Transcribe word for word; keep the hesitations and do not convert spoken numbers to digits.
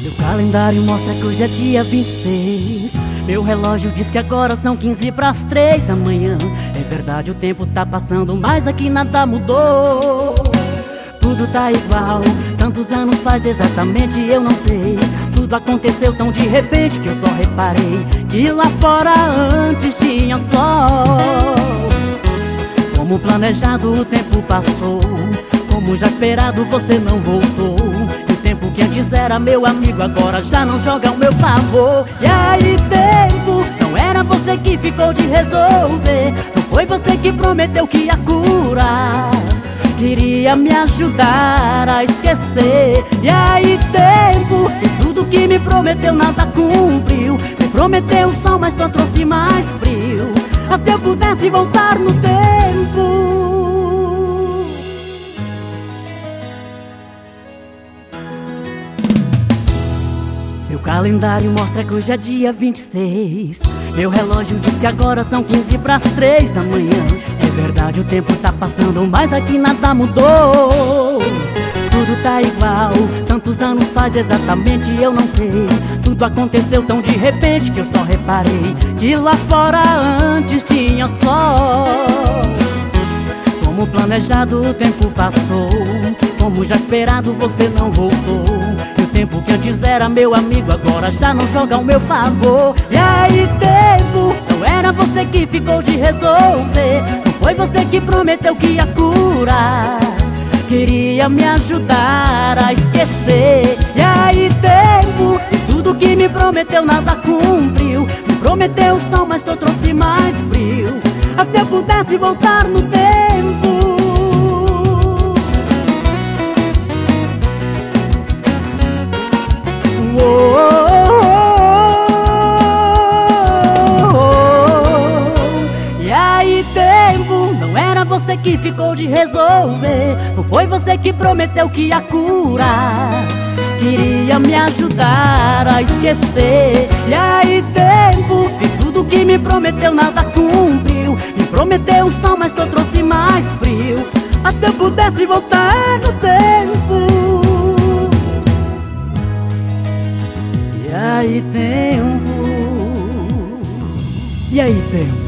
Meu calendário mostra que hoje é dia vinte e seis. Meu relógio diz que agora são quinze para as três da manhã. É verdade, o tempo tá passando, mas aqui nada mudou. Tudo tá igual, tantos anos faz exatamente, eu não sei. Tudo aconteceu tão de repente que eu só reparei que lá fora antes tinha sol. Como planejado o tempo passou, como já esperado você não voltou. E o tempo que antes era meu amigo agora já não joga ao meu favor. E aí tempo, não era você que ficou de resolver, não foi você que prometeu que ia curar, queria me ajudar a esquecer. E aí tempo, e tudo que me prometeu nada cumpriu. Me prometeu sol, mas só trouxe mais frio. Ah, se eu pudesse voltar no tempo. Meu calendário mostra que hoje é dia vinte e seis. Meu relógio diz que agora são quinze para as três da manhã. É verdade, o tempo tá passando, mas aqui nada mudou. Tudo tá igual, tantos anos faz exatamente, eu não sei. Tudo aconteceu tão de repente que eu só reparei que lá fora antes tinha sol. Como planejado o tempo passou, como já esperado você não voltou. E o tempo que antes era meu amigo agora já não joga ao meu favor. E aí tempo, não era você que ficou de resolver, não foi você que prometeu que ia curar, queria me ajudar a esquecer. E aí tempo, e tudo que me prometeu nada cumpriu. Me prometeu sol, mas só trouxe mais frio. Ah, se eu pudesse voltar no tempo. Oh, oh, oh, oh. E aí tempo, não era você que ficou de resolver, não foi você que prometeu que ia curar, queria me ajudar a esquecer. E aí tempo, e tudo que me prometeu nada cumpriu. Me prometeu sol, mas só trouxe mais frio. Ah, se eu pudesse voltar no tempo. E aí tempo, e aí tempo.